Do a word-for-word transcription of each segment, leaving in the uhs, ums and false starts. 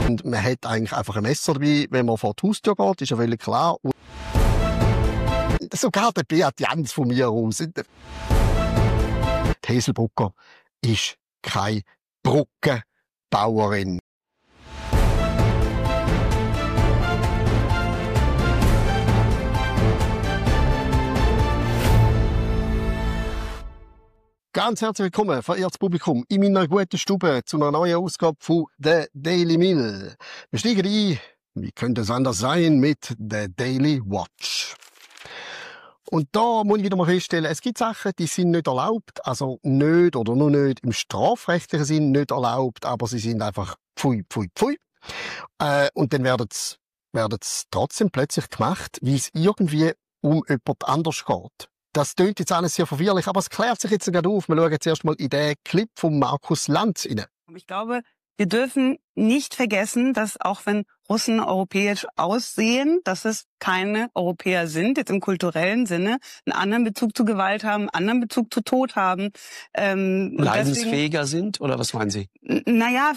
Und man hat eigentlich einfach ein Messer dabei, wenn man vor die Haustür geht, ist ja völlig klar. Und sogar der Beat Jans von mir aus. Die Heselbrucker ist keine Brückenbauerin. Ganz herzlich willkommen, verehrtes Publikum, in meiner guten Stube zu einer neuen Ausgabe von The Daily Mill. Wir steigen ein, wie könnte es anders sein, mit The Daily Watch. Und da muss ich wieder mal feststellen, es gibt Sachen, die sind nicht erlaubt, also nicht oder nur nicht im strafrechtlichen Sinn nicht erlaubt, aber sie sind einfach pfui, pfui, pfui. Äh, und dann werden sie werden's trotzdem plötzlich gemacht, wie es irgendwie um jemand anders geht. Das klingt jetzt alles sehr verwirrlich, aber es klärt sich jetzt gerade auf. Wir schauen jetzt erst mal in den Clip von Markus Lanz rein. Ich glaube, wir dürfen nicht vergessen, dass auch wenn Russen europäisch aussehen, dass es keine Europäer sind, jetzt im kulturellen Sinne, einen anderen Bezug zu Gewalt haben, einen anderen Bezug zu Tod haben. Ähm, Leidensfähiger deswegen, sind, oder was meinen Sie? Naja,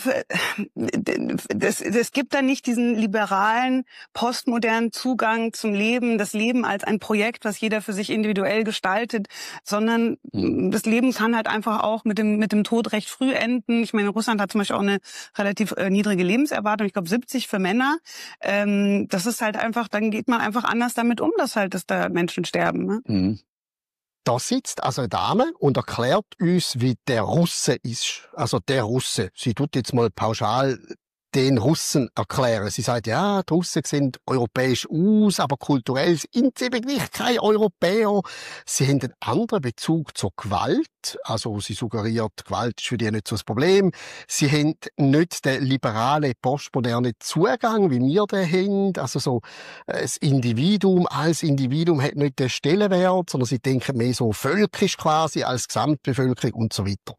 es gibt da nicht diesen liberalen, postmodernen Zugang zum Leben, das Leben als ein Projekt, was jeder für sich individuell gestaltet, sondern hm. das Leben kann halt einfach auch mit dem, mit dem Tod recht früh enden. Ich meine, Russland hat zum Beispiel auch eine relativ äh, niedrige Lebenserwartung, ich glaube siebzig für Männer. Ähm, das ist halt einfach, dann geht man einfach anders damit um, dass halt, dass da Menschen sterben. Ne? Mhm. Da sitzt also eine Dame und erklärt uns, wie der Russe ist. Also der Russe. Sie tut jetzt mal pauschal den Russen erklären. Sie sagt, ja, die Russen sehen europäisch aus, aber kulturell sind sie wirklich keine Europäer. Sie haben einen anderen Bezug zur Gewalt. Also sie suggeriert, Gewalt ist für die nicht so das Problem. Sie haben nicht den liberalen, postmodernen Zugang, wie wir den haben. Also so, das Individuum als Individuum hat nicht den Stellenwert, sondern sie denken mehr so völkisch quasi als Gesamtbevölkerung und so weiter.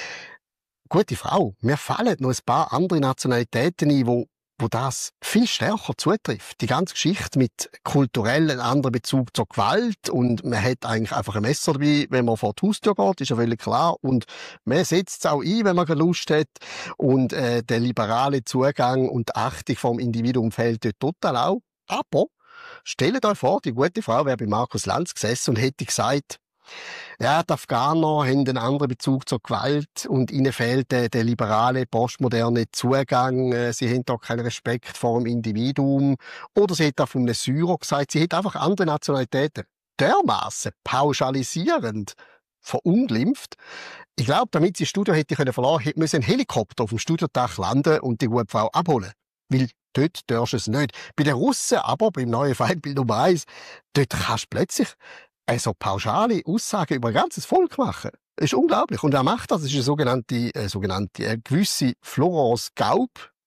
Gute Frau, mir fallen noch ein paar andere Nationalitäten ein, wo, wo das viel stärker zutrifft. Die ganze Geschichte mit kulturellen anderen Bezug zur Gewalt und man hat eigentlich einfach ein Messer dabei, wenn man vor die Haustür geht, ist ja völlig klar. Und man setzt es auch ein, wenn man keine Lust hat. Und äh, der liberale Zugang und die Achtung vom Individuum fehlt dort total auch. Aber stellt euch vor, die gute Frau wäre bei Markus Lanz gesessen und hätte gesagt, ja, die Afghaner haben einen anderen Bezug zur Gewalt und ihnen fehlt der, der liberale, postmoderne Zugang. Sie haben da keinen Respekt vor dem Individuum. Oder sie hat auch von einem Syrer gesagt, sie hat einfach andere Nationalitäten. Dermassen pauschalisierend verunglimpft. Ich glaube, damit sie das Studio hätte können verlassen, hätte müssen ein Helikopter auf dem Studiodach landen und die gute Frau abholen. Weil dort darfst du es nicht. Bei den Russen aber, beim neuen Feindbild Nummer eins, dort kannst du plötzlich also pauschale Aussagen über ein ganzes Volk machen. Das ist unglaublich. Und wer macht das? Das ist eine sogenannte, äh, sogenannte äh, gewisse Florence Gaub,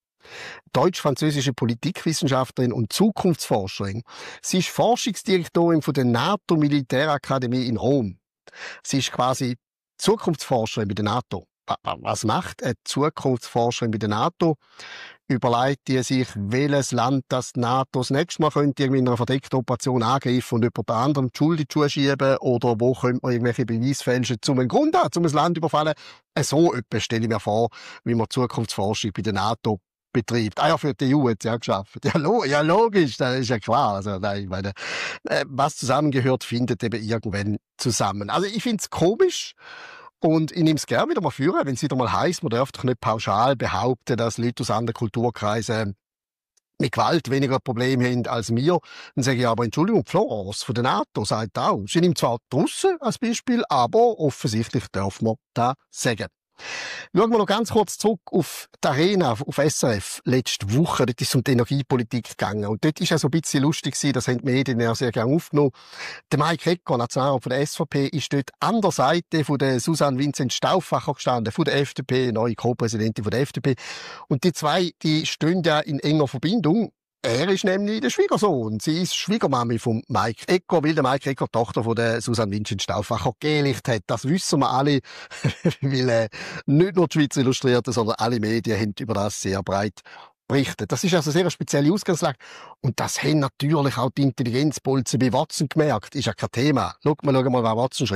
deutsch-französische Politikwissenschaftlerin und Zukunftsforscherin. Sie ist Forschungsdirektorin von der NATO-Militärakademie in Rom. Sie ist quasi Zukunftsforscherin bei der NATO. Was macht eine Zukunftsforscherin bei der NATO? Überlegt die sich, welches Land das NATO das nächste Mal könnte irgendwie in einer verdeckten Operation angreifen und jemand anderem die Schuld in die Schuhe schieben oder wo könnte man irgendwelche Beweise fälschen, um einen Grund haben, um ein Land überfallen. So etwas stelle ich mir vor, wie man Zukunftsforschung bei der NATO betreibt. Ah ja, für die E U hat sie ja geschafft. Ja, lo ja, logisch, das ist ja klar. Also, nein, ich meine, äh, was zusammengehört, findet eben irgendwann zusammen. Also ich finde es komisch. Und ich nehme es gerne wieder mal führen, wenn es wieder mal heisst, man darf doch nicht pauschal behaupten, dass Leute aus anderen Kulturkreisen mit Gewalt weniger Probleme haben als wir. Dann sage ich aber, Entschuldigung, Florence von der NATO sagt auch, sie nimmt zwar die Russen als Beispiel, aber offensichtlich dürfen wir das sagen. Schauen wir noch ganz kurz zurück auf die Arena, auf S R F, letzte Woche. Dort ist es um die Energiepolitik gegangen. Und dort war es so ein bisschen lustig gewesen, das haben die Medien ja sehr gerne aufgenommen. Der Mike Egger, Nationalrat von der S V P, ist dort an der Seite von der Susanne Vincent Stauffacher gestanden, von der F D P, neue Co-Präsidentin von der F D P. Und die zwei, die stehen ja in enger Verbindung. Er ist nämlich der Schwiegersohn. Sie ist Schwiegermami von Mike Egger, weil der Mike Egger die Tochter von der Susanne Vincent Stauffacher gelicht hat. Das wissen wir alle, weil äh, nicht nur die Schweiz Illustrierte, sondern alle Medien haben über das sehr breit berichtet. Das ist also eine sehr spezielle Ausgangslage. Und das haben natürlich auch die Intelligenzbolzen bei Watson gemerkt. Ist ja kein Thema. Schau mal, schau mal, was Watson schreibt.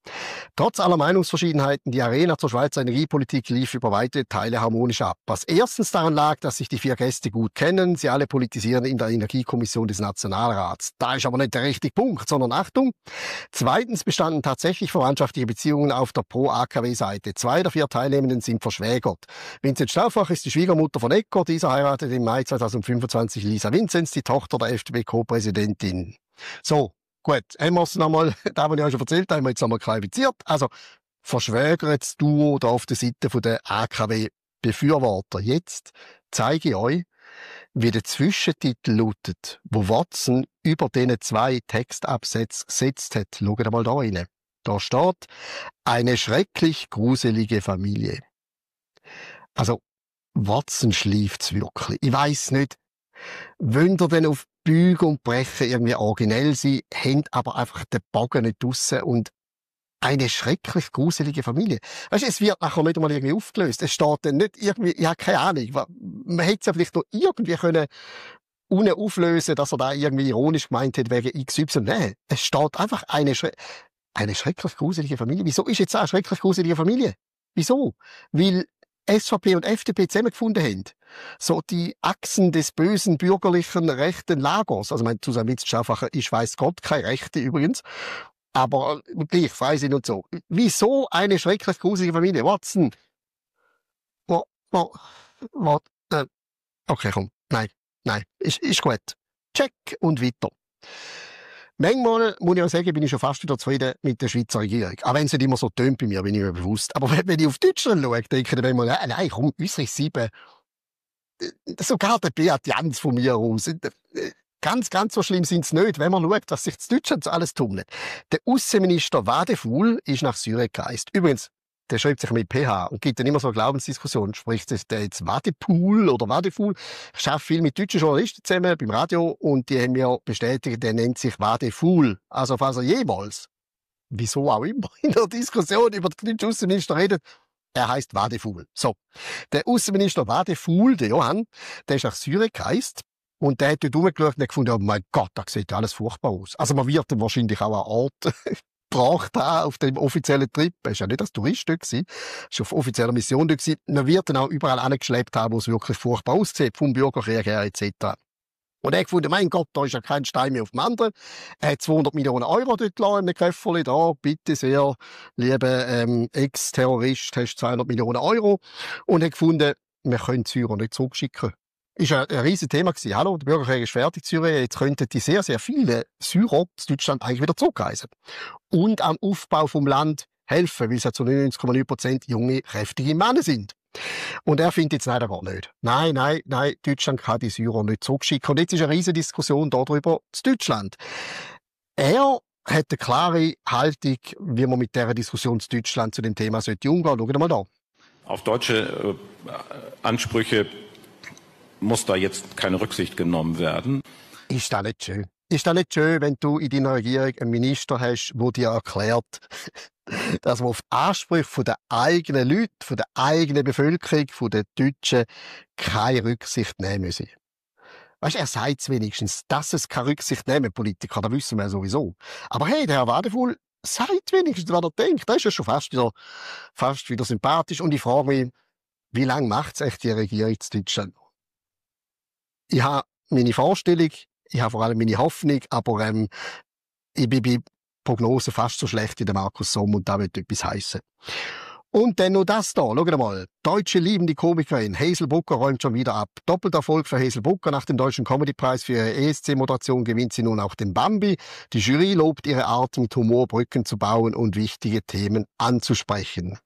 Trotz aller Meinungsverschiedenheiten, die Arena zur Schweizer Energiepolitik lief über weite Teile harmonisch ab. Was erstens daran lag, dass sich die vier Gäste gut kennen, sie alle politisieren in der Energiekommission des Nationalrats. Da ist aber nicht der richtige Punkt, sondern Achtung. Zweitens bestanden tatsächlich verwandtschaftliche Beziehungen auf der Pro-A K W-Seite. Zwei der vier Teilnehmenden sind verschwägert. Vincent Staufach ist die Schwiegermutter von Ecker, dieser heiratet im Mai zweitausendfünfundzwanzig Lisa Vinzenz, die Tochter der F D P-Co-Präsidentin. So. Gut, haben wir es nochmal, da, was ich euch schon erzählt habe, haben wir jetzt nochmal qualifiziert. Also, verschwägertes Duo da auf der Seite der A K W-Befürworter. Jetzt zeige ich euch, wie der Zwischentitel lautet, wo Watson über diesen zwei Textabsätze gesetzt hat. Schaut mal da rein. Da steht, eine schrecklich gruselige Familie. Also, Watson schläft's wirklich. Ich weiss nicht, wollt ihr denn auf Bügen und Brechen irgendwie originell sein, haben aber einfach den Bogen nicht draussen und eine schrecklich gruselige Familie. Weißt du, es wird nachher nicht einmal irgendwie aufgelöst. Es steht dann nicht irgendwie, ja, keine Ahnung. Man hätte es ja vielleicht noch irgendwie können unten auflösen, dass er da irgendwie ironisch gemeint hat wegen X Y. Nein, es steht einfach eine, Schre eine schrecklich gruselige Familie. Wieso ist jetzt eine schrecklich gruselige Familie? Wieso? Weil S V P und F D P zusammengefunden haben. So die Achsen des bösen bürgerlichen rechten Lagers. Also mein Zusammenwitz-Schaffacher, ich weiss Gott, keine Rechte übrigens. Aber gleich, Freisinn und so. Wieso eine schrecklich gruselige Familie? Watson. Wo, wo, wo, äh, okay, komm. Nein, nein, ist, ist gut. Check und weiter. Manchmal, muss ich auch sagen, bin ich schon fast wieder zufrieden mit der Schweizer Regierung. Auch wenn es nicht immer so tönt bei mir, bin ich mir bewusst. Aber wenn ich auf Deutschland schaue, denke ich manchmal, nein, nein, komm, unsere sieben, sogar der Beat Jans von mir aus. Ganz, ganz so schlimm sind sie nicht, wenn man schaut, was sich in Deutschland so alles tummelt. Der Außenminister Wadefuhl ist nach Zürich gereist. Übrigens, der schreibt sich mit P H und gibt dann immer so eine Glaubensdiskussion. Spricht der jetzt Wadepool oder Wadefuhl? Ich arbeite viel mit deutschen Journalisten zusammen beim Radio und die haben mir bestätigt, der nennt sich Wadefuhl. Also falls er jemals, wieso auch immer, in der Diskussion über den deutschen Außenminister redet, er heißt Wadefuhl. So. Der Außenminister Wadefuhl, der Johann, der ist nach Zürich gereist. Und der hat dort rumgeschaut und hat gefunden, oh mein Gott, das sieht alles furchtbar aus. Also man wird dann wahrscheinlich auch an Ort gebracht auf dem offiziellen Trip. Er war ja nicht als Tourist dort, er war auf offizieller Mission dort. Man wird dann auch überall angeschleppt haben, wo es wirklich furchtbar aussieht, vom Bürgerkrieg her et cetera. Und er hat gefunden, mein Gott, da ist ja kein Stein mehr auf dem anderen. Er hat zweihundert Millionen Euro dort gelassen, in einem Köfferli. Da, bitte sehr, lieber ähm, Ex-Terrorist, hast zweihundert Millionen Euro. Und hat gefunden, wir können die Syrer nicht zurückschicken. Ist ein, ein riesiges Thema gewesen. Hallo, der Bürgerkrieg ist fertig, Zürich. Jetzt könnten die sehr, sehr viele Syrer aus Deutschland eigentlich wieder zurückreisen. Und am Aufbau vom Land helfen, weil es ja zu neunundneunzig Komma neun Prozent junge, kräftige Männer sind. Und er findet jetzt leider gar nicht. Nein, nein, nein, Deutschland kann die Syrer nicht zurückschicken. Und jetzt ist eine riesige Diskussion darüber zu Deutschland. Er hat eine klare Haltung, wie man mit dieser Diskussion zu Deutschland zu dem Thema sollte umgehen. Schauen wir mal da. Auf deutsche äh, Ansprüche muss da jetzt keine Rücksicht genommen werden. Ist das nicht schön? Ist das nicht schön, wenn du in deiner Regierung einen Minister hast, der dir erklärt, dass man auf die Ansprüche der eigenen Leute, von der eigenen Bevölkerung, von den Deutschen, keine Rücksicht nehmen müssen? Weißt, er sagt es wenigstens, dass es keine Rücksicht nehmen, Politiker, das wissen wir sowieso. Aber hey, der Herr Wadefuhl sagt wenigstens, was er denkt. Das ist ja schon fast wieder, fast wieder sympathisch. Und ich frage mich, wie lange macht es echt die Regierung in Deutschland noch? Ich habe meine Vorstellung, ich habe vor allem meine Hoffnung, aber ähm, ich bin bei Prognosen fast so schlecht wie der Markus Somm und da wird etwas heissen. Und dann noch das da, schaut mal. Deutsche liebende Komikerin Hazel Brucker räumt schon wieder ab. Doppelter Erfolg für Hazel Brucker. Nach dem Deutschen Comedypreis für ihre E S C-Moderation gewinnt sie nun auch den Bambi. Die Jury lobt ihre Art, mit Humor Brücken zu bauen und wichtige Themen anzusprechen.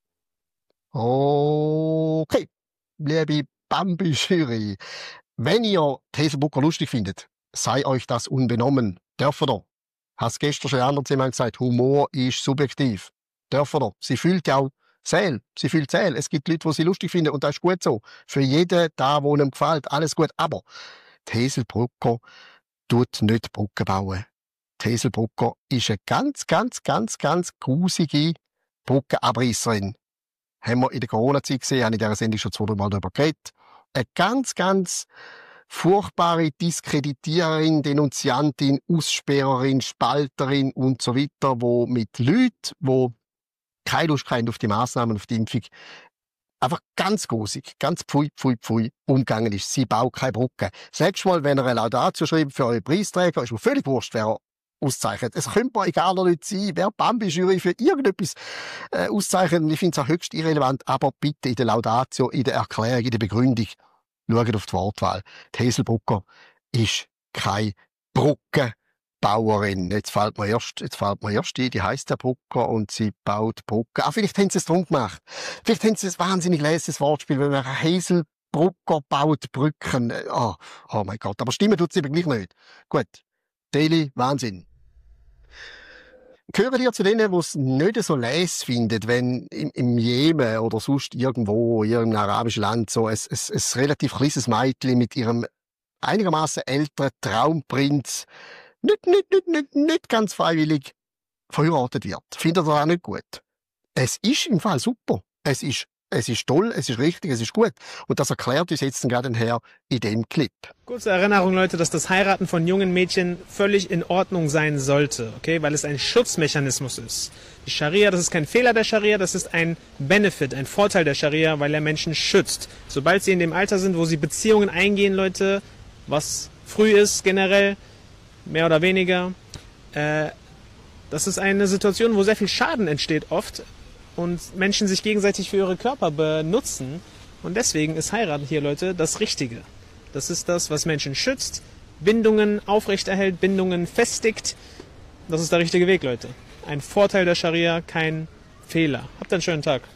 Okay, liebe Bambi-Jury. Wenn ihr Hazel Brucker lustig findet, sei euch das unbenommen. Dürfen ihr. Hast gestern schon in anderen Zimmer gesagt, Humor ist subjektiv. Dürfen ihr. Sie fühlt ja auch Seele. Sie fühlt Seele. Es gibt Leute, die sie lustig finden und das ist gut so. Für jeden da, wo ihm gefällt, alles gut. Aber die Hazel Brucker tut nicht Brücken bauen. Die Hazel Brucker ist eine ganz, ganz, ganz, ganz grusige Brückenabrisserin. Haben wir in der Corona-Zeit gesehen, habe ich in dieser Sendung schon zwei, drei Mal darüber geredet. Eine ganz, ganz furchtbare Diskreditiererin, Denunziantin, Aussperrerin, Spalterin und so weiter, wo mit Leuten, wo keine Lust haben auf die Massnahmen, auf die Impfung, einfach ganz grusig, ganz pfui, pfui, pfui umgegangen ist. Sie baut keine Brücke. Das nächste Mal, wenn ihr eine Laudatio schreibt für eure Preisträger, ist mir völlig wurscht, wer auszeichnet. Es könnte mir egaler Leute sein, wer Bambi-Jury für irgendetwas äh, auszeichnet. Ich finde es auch höchst irrelevant, aber bitte in der Laudatio, in der Erklärung, in der Begründung, schaut auf die Wortwahl. Die Heselbrucker ist keine Brückenbauerin. Jetzt fällt mir erst, jetzt fällt mir erst ein, die heisst der Brucker und sie baut Brücken. Ah, vielleicht haben sie es drum gemacht. Vielleicht haben sie ein wahnsinnig lässiges Wortspiel, weil man Heselbrucker baut Brücken. Oh, oh mein Gott, aber stimmen tut es eben gleich nicht. Gut. Daily, Wahnsinn. Gehören ihr zu denen, die es nicht so leis finden, wenn im, im Jemen oder sonst irgendwo in irgendeinem arabischen Land so ein, ein, ein relativ kleines Mädchen mit ihrem einigermaßen älteren Traumprinz nicht, nicht, nicht, nicht, nicht ganz freiwillig verheiratet wird? Findet ihr das auch nicht gut? Es ist im Fall super. Es ist Es ist toll, es ist richtig, es ist gut. Und das erklärt uns jetzt gerade ein Herr in dem Clip. Kurze Erinnerung, Leute, dass das Heiraten von jungen Mädchen völlig in Ordnung sein sollte, okay? Weil es ein Schutzmechanismus ist. Die Scharia, das ist kein Fehler der Scharia, das ist ein Benefit, ein Vorteil der Scharia, weil er Menschen schützt. Sobald sie in dem Alter sind, wo sie Beziehungen eingehen, Leute, was früh ist generell, mehr oder weniger, äh, das ist eine Situation, wo sehr viel Schaden entsteht oft, und Menschen sich gegenseitig für ihre Körper benutzen. Und deswegen ist Heiraten hier, Leute, das Richtige. Das ist das, was Menschen schützt, Bindungen aufrechterhält, Bindungen festigt. Das ist der richtige Weg, Leute. Ein Vorteil der Scharia, kein Fehler. Habt einen schönen Tag.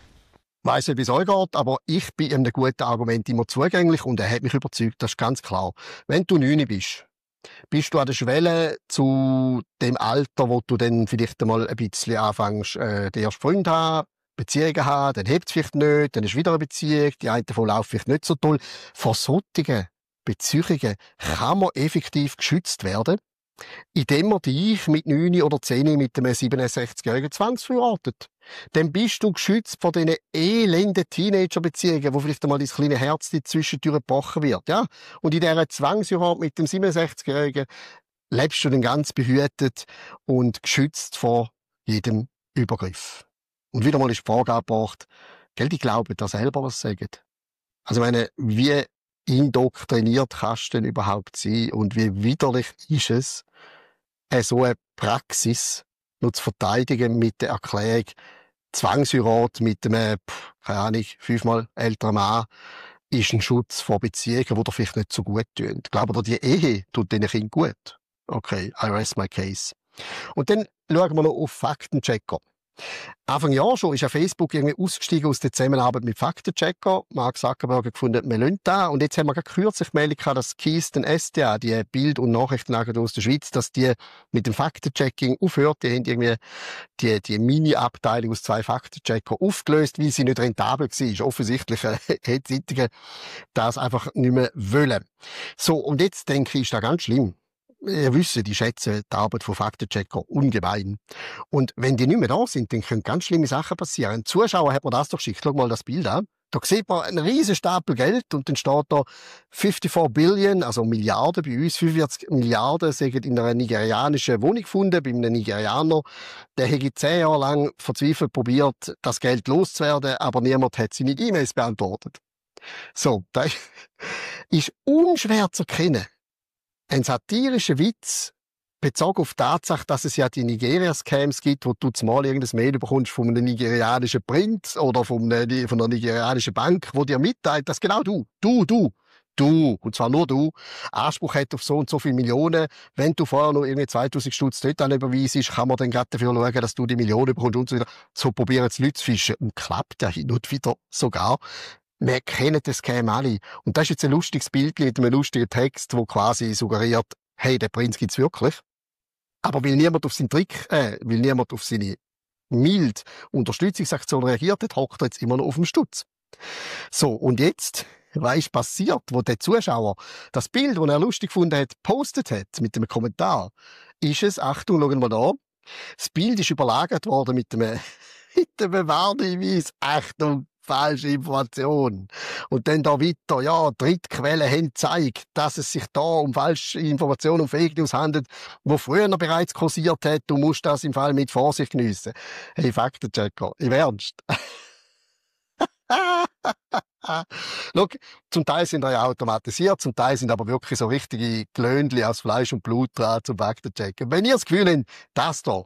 Ich weiss nicht, wie es euch geht, aber ich bin einem guten Argument immer zugänglich und er hat mich überzeugt, das ist ganz klar. Wenn du neun bist, bist du an der Schwelle zu dem Alter, wo du dann vielleicht einmal ein bisschen anfängst, äh, den ersten Freund haben, Beziehungen haben, dann hebt es vielleicht nicht, dann ist wieder eine Beziehung, die eine davon läuft vielleicht nicht so toll. Vor solchen Beziehungen kann man effektiv geschützt werden, indem man dich mit neun oder zehn mit einem siebenundsechzigjährigen zwangsverheiratet. Dann bist du geschützt vor diesen elenden Teenager-Beziehungen, wo vielleicht einmal dein kleines Herz zwischendurch gebrochen wird. Ja? Und in dieser Zwangsheirat mit dem siebenundsechzigjährigen lebst du dann ganz behütet und geschützt vor jedem Übergriff. Und wieder mal ist die Frage angebracht, gell, die glauben da selber, was sie sagen. Also ich meine, wie indoktriniert kannst du denn überhaupt sein und wie widerlich ist es, eine so eine Praxis noch zu verteidigen mit der Erklärung, Zwangsheirat mit einem, keine Ahnung, fünfmal älteren Mann ist ein Schutz vor Beziehungen, die dir vielleicht nicht so gut tun. Glaubt ihr, die Ehe tut diesen Kindern gut? Okay, I rest my case. Und dann schauen wir noch auf Faktenchecker. Anfang Jahr schon ist ja Facebook irgendwie ausgestiegen aus der Zusammenarbeit mit Faktenchecker. Mark Zuckerberg hat gefunden, wir lassen das. Und jetzt haben wir gerade kürzlich die Meldung gehabt, dass Keystone S D A, die Bild- und Nachrichtenagentur aus der Schweiz, dass die mit dem Faktenchecking aufhört. Die haben irgendwie die, die Mini-Abteilung aus zwei Faktenchecker aufgelöst, weil sie nicht rentabel war. Offensichtlich äh, hat die Zeitung das einfach nicht mehr wollen. So, und jetzt denke ich, ist das ganz schlimm. Ihr wisst, ich schätze die Arbeit von Faktenchecker ungemein. Und wenn die nicht mehr da sind, dann können ganz schlimme Sachen passieren. Ein Zuschauer hat mir das doch geschickt. Schau mal das Bild an. Da sieht man einen riesen Stapel Geld und dann steht da vierundfünfzig Billion, also Milliarden bei uns, fünfundvierzig Milliarden sind in einer nigerianischen Wohnung gefunden, bei einem Nigerianer. Der hat zehn Jahre lang verzweifelt probiert, das Geld loszuwerden, aber niemand hat seine E-Mails beantwortet. So, das ist unschwer zu erkennen. Ein satirischer Witz, bezogen auf die Tatsache, dass es ja die Nigeria-Scams gibt, wo du mal irgendein Mail bekommst von einem nigerianischen Prinz oder von einer, von einer nigerianischen Bank, wo dir mitteilt, dass genau du, du, du, du, und zwar nur du, Anspruch hat auf so und so viele Millionen. Wenn du vorher noch irgendwie zweitausend Stutz dort überweisst, kann man dann gerade dafür schauen, dass du die Millionen bekommst und so weiter. So probieren es Leute zu fischen. Und klappt ja hin und wieder sogar. Wir kennen das Scam alle. Und das ist jetzt ein lustiges Bild mit einem lustigen Text, wo quasi suggeriert, hey, der Prinz gibt's wirklich. Aber weil niemand auf seinen Trick, äh, weil niemand auf seine mild Unterstützungsaktion reagiert hat, hockt er jetzt immer noch auf dem Stutz. So, und jetzt, was ist passiert, wo der Zuschauer das Bild, das er lustig gefunden hat, postet hat, mit einem Kommentar, ist es, Achtung, schauen wir da, das Bild ist überlagert worden mit einem, mit einem Warnhinweis, Achtung, falsche Information. Und dann da weiter, ja, Drittquellen haben gezeigt, dass es sich da um falsche Informationen und Fake News handelt, wo früher noch bereits kursiert hat. Du musst das im Fall mit Vorsicht geniessen. Hey, Faktenchecker, im Ernst. Schau, zum Teil sind die ja automatisiert, zum Teil sind aber wirklich so richtige Glöhnchen aus Fleisch und Blut dran zum Faktenchecken. Wenn ihr das Gefühl habt, das da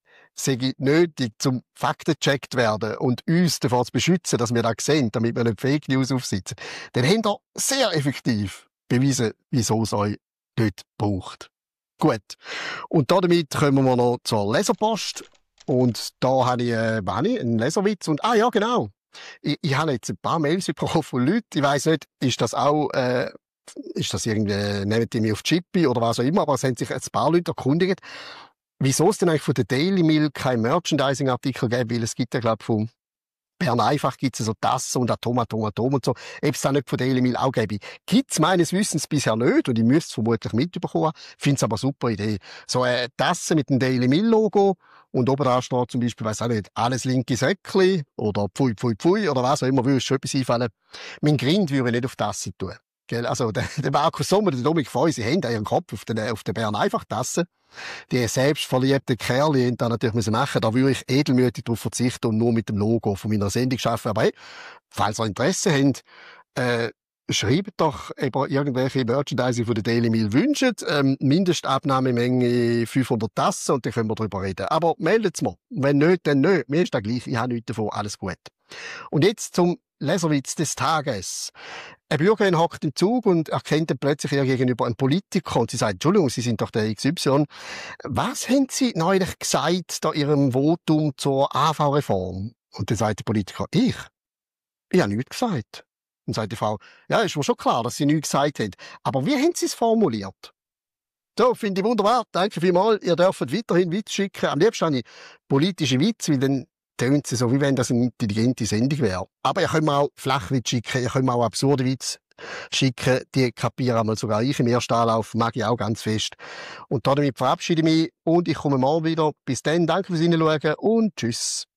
sei nötig, zum Fakten-checkt werden und uns davor zu beschützen, dass wir das sehen, damit wir nicht Fake News aufsitzen, dann habt ihr sehr effektiv bewiesen, wieso es euch nicht braucht. Gut. Und damit kommen wir noch zur Leserpost. Und da habe ich, äh, habe ich einen Leserwitz. Und, ah ja, genau. Ich, ich habe jetzt ein paar Mails bekommen von Leuten. Ich weiss nicht, ist das auch, äh, ist das irgendwie, nehmen die mich auf Chippy oder was auch immer, aber es haben sich ein paar Leute erkundigt, wieso es denn eigentlich von der Daily Mail kein Merchandising-Artikel gibt, weil es gibt ja, glaube ich, von Bern einfach gibt es so Tassen und Atom, Atom, Atom und so. Ob es da nicht von Daily Mail auch gäbe. Gibt es meines Wissens bisher nicht und ich müsste es vermutlich mitbekommen. Finde es aber eine super Idee. So eine Tasse mit dem Daily Mail Logo und oben dran steht zum Beispiel, weiss auch nicht, alles linke Säckli oder Pfui, Pfui, Pfui oder was auch immer, würde schon etwas einfallen. Mein Grind würde ich nicht auf Tasse tun. Gell? Also, der, der Markus Sommer, der Dominik Freu, sie haben ihren Kopf auf der, auf der Bern einfach Tasse. Die selbstverliebten Kerle haben da natürlich müssen machen. Da würde ich edelmütig darauf verzichten und nur mit dem Logo von meiner Sendung arbeiten. Aber hey, falls ihr Interesse habt, äh, schreibt doch eben irgendwelche Merchandising von der Daily Mail wünscht. Ähm, Mindestabnahmemenge fünfhundert Tassen und dann können wir darüber reden. Aber meldet es mir. Wenn nicht, dann nicht. Mir ist das gleich. Ich habe nichts davon. Alles gut. Und jetzt zum Leserwitz des Tages. Eine Bürgerin hockt im Zug und erkennt dann plötzlich ihr gegenüber einen Politiker und sie sagt, Entschuldigung, Sie sind doch der X Y. Was haben Sie neulich gesagt da Ihrem Votum zur A V-Reform? Und dann sagt der Politiker, ich? Ich habe nichts gesagt. Und sagt die Frau, ja, ist mir schon klar, dass Sie nichts gesagt haben. Aber wie haben Sie es formuliert? So, finde ich wunderbar. Danke vielmals. Ihr dürft weiterhin Witz schicken. Am liebsten habe ich politische Witze, weil dann tönt sie so, wie wenn das eine intelligente Sendung wäre. Aber ihr könnt mir auch Flachwitz schicken, ihr könnt mir auch absurde Witz schicken. Die kapieren einmal sogar ich im ersten Anlauf, mag ich auch ganz fest. Und damit verabschiede ich mich und ich komme morgen wieder. Bis dann, danke fürs Hinschauen und tschüss.